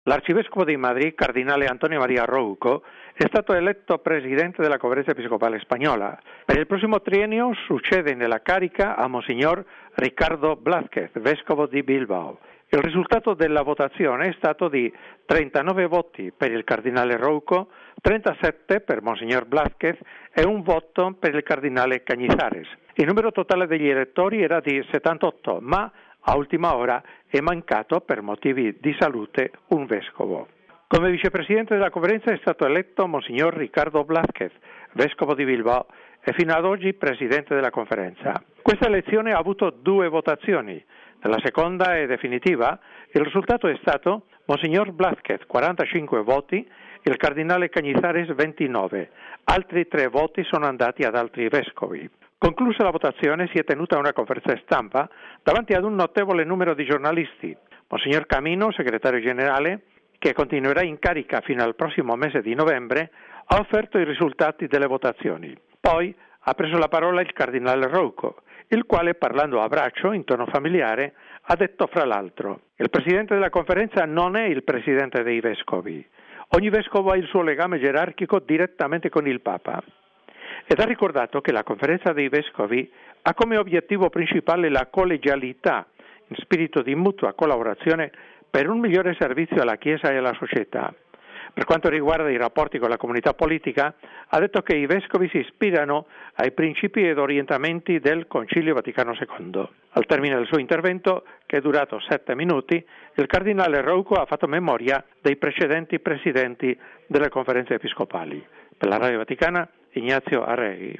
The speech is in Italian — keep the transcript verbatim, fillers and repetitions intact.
L'arcivescovo di Madrid, cardinale Antonio María Rouco, è stato eletto presidente della Conferenza Episcopale Spagnola. Per il prossimo triennio succede nella carica a Monsignor Ricardo Blázquez, vescovo di Bilbao. Il risultato della votazione è stato di trentanove voti per il cardinale Rouco, trentasette per Monsignor Blázquez e un voto per il cardinale Cañizares. Il numero totale degli elettori era di settantotto, ma a ultima ora è mancato per motivi di salute un vescovo. Come vicepresidente della conferenza è stato eletto Monsignor Ricardo Blázquez, vescovo di Bilbao e fino ad oggi presidente della conferenza. Questa elezione ha avuto due votazioni. Nella seconda e definitiva il risultato è stato Monsignor Blázquez quarantacinque voti, il cardinale Cañizares ventinove. Altri tre voti sono andati ad altri vescovi. Conclusa la votazione si è tenuta una conferenza stampa davanti ad un notevole numero di giornalisti. Monsignor Camino, segretario generale, che continuerà in carica fino al prossimo mese di novembre, ha offerto i risultati delle votazioni. Poi ha preso la parola il cardinale Rouco, il quale, parlando a braccio, in tono familiare, ha detto fra l'altro: il presidente della conferenza non è il presidente dei vescovi. Ogni vescovo ha il suo legame gerarchico direttamente con il Papa. Ed ha ricordato che la conferenza dei vescovi ha come obiettivo principale la collegialità, in spirito di mutua collaborazione per un migliore servizio alla Chiesa e alla società. Per quanto riguarda i rapporti con la comunità politica, ha detto che i vescovi si ispirano ai principi ed orientamenti del Concilio Vaticano secondo. Al termine del suo intervento, che è durato sette minuti, il cardinale Rouco ha fatto memoria dei precedenti presidenti delle conferenze episcopali. Per la Radio Vaticana, Ignazio Arregui.